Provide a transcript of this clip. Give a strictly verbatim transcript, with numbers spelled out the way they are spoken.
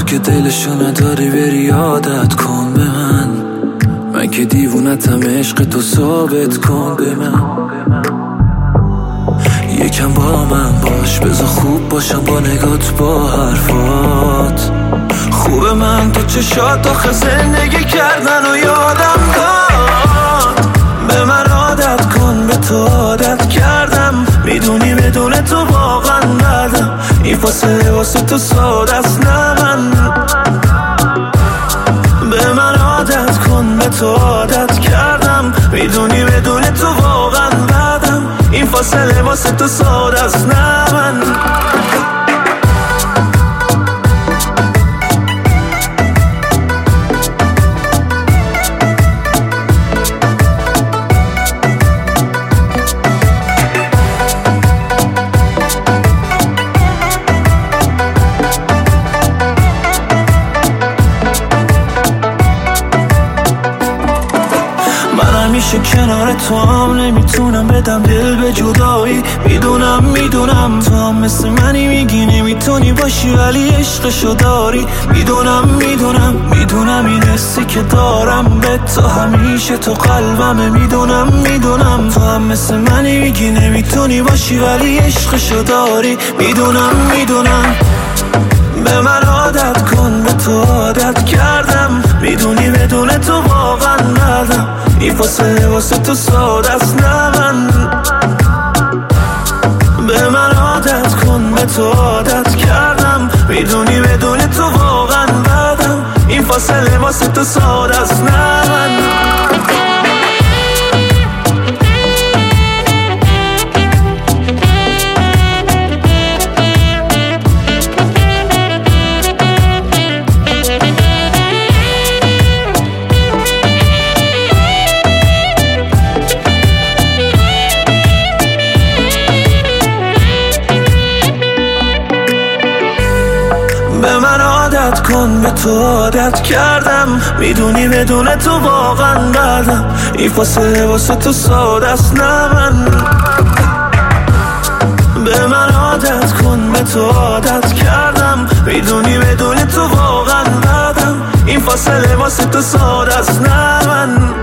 که دلشو نداری بری عادت کن به من. من که دیوونتم، عشق تو ثابت کن به من. یکم با من باش، بذار خوب باشم با نگات با حرفات. خوبه من تو چشات آخه زندگی کردن و یادم داد. به من عادت کن، به تو عادت کردم. میدونی بدون تو واقعا ندم. این فاصله واسه تو ساده است نه من. به من عادت کن، به تو عادت کردم. میدونی بدون تو واقعا ندم. این فاصله واسه تو ساده است نه من. همیشه کنار تو هم نمیتونم بدم دل به جدایی. میدونم میدونم تو هم مثل منی، میگی نمیتونی باشی ولی عشقشو داری. میدونم میدونم میدونم این حسی که دارم به تو همیشه تو قلبمه. میدونم میدونم تو هم مثل منی، میگی نمیتونی باشی ولی عشقشو داری. میدونم میدونم به من عادت کن، به تو عادت کردم. میدونی بدون تو واقعا ندم. این فاصله واسه تو ساده است نه من. به من عادت کن، به تو عادت کردم. میدونی بدون تو واقعا ندم. این فاصله واسه تو ساده است نه من. به من عادت کن، به تو عادت کردم. میدونی بدون تو واقعا ندم. این فاصله واسه تو ساده است نه من. به من عادت کن، به تو عادت کردم. میدونی بدون تو واقعا ندم. این فاصله واسه تو ساده است نه من.